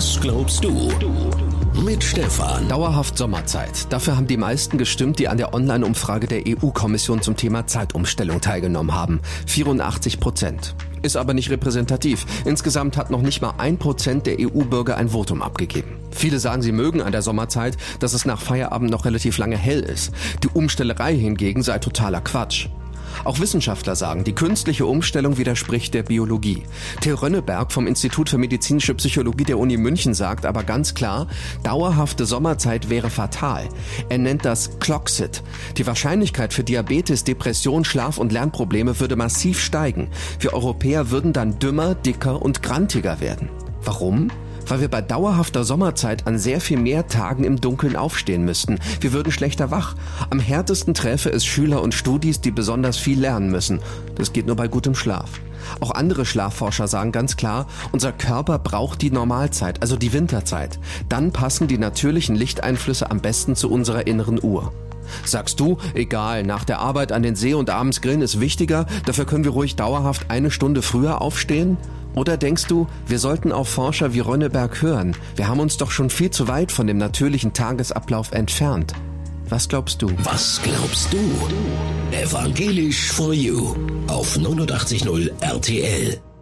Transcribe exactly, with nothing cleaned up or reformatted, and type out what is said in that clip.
Was glaubst du? Mit Stefan. Dauerhaft Sommerzeit. Dafür haben die meisten gestimmt, die an der Online-Umfrage der E U-Kommission zum Thema Zeitumstellung teilgenommen haben. vierundachtzig Prozent. Ist aber nicht repräsentativ. Insgesamt hat noch nicht mal ein Prozent der E U-Bürger ein Votum abgegeben. Viele sagen, sie mögen an der Sommerzeit, dass es nach Feierabend noch relativ lange hell ist. Die Umstellerei hingegen sei totaler Quatsch. Auch Wissenschaftler sagen, die künstliche Umstellung widerspricht der Biologie. Till Rönneberg vom Institut für medizinische Psychologie der Uni München sagt aber ganz klar, dauerhafte Sommerzeit wäre fatal. Er nennt das Clocksit. Die Wahrscheinlichkeit für Diabetes, Depression, Schlaf- und Lernprobleme würde massiv steigen. Wir Europäer würden dann dümmer, dicker und grantiger werden. Warum? Weil wir bei dauerhafter Sommerzeit an sehr viel mehr Tagen im Dunkeln aufstehen müssten. Wir würden schlechter wach. Am härtesten träfe es Schüler und Studis, die besonders viel lernen müssen. Das geht nur bei gutem Schlaf. Auch andere Schlafforscher sagen ganz klar, unser Körper braucht die Normalzeit, also die Winterzeit. Dann passen die natürlichen Lichteinflüsse am besten zu unserer inneren Uhr. Sagst du, egal, nach der Arbeit an den See und abends grillen ist wichtiger, dafür können wir ruhig dauerhaft eine Stunde früher aufstehen? Oder denkst du, wir sollten auf Forscher wie Rönneberg hören? Wir haben uns doch schon viel zu weit von dem natürlichen Tagesablauf entfernt. Was glaubst du? Was glaubst du? Evangelisch for You auf neunundachtzig Komma null R T L.